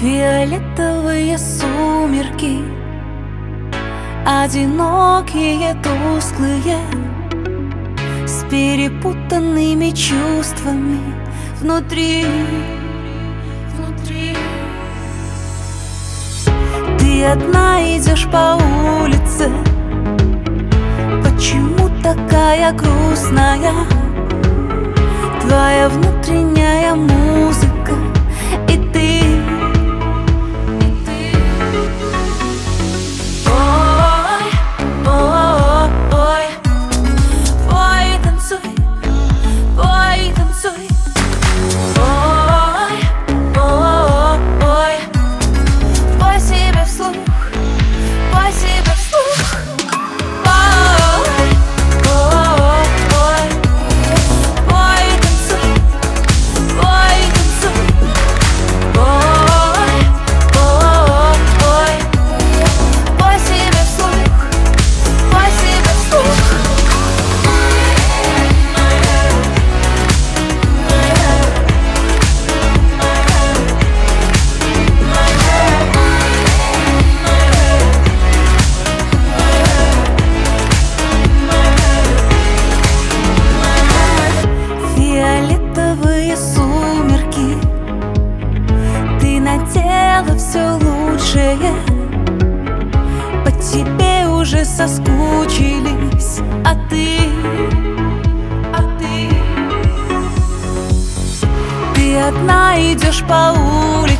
Фиолетовые сумерки, одинокие, тусклые, с перепутанными чувствами внутри. Ты одна идешь по улице, почему такая грустная? Твоя внутренняя музыка, и ты. Ой, ой, ой, ой, танцуй, ой, танцуй. Ой, ой, ой, пой себе вслух, пой себе вслух. Ой, ой, ой, ой, танцуй, ой, танцуй. Ой, ой, ой, пой себе вслух, пой себе вслух. Фиолетовые сумерки, ты надела все лучшее, по тебе уже соскучились, а ты. Ты одна идешь по улице,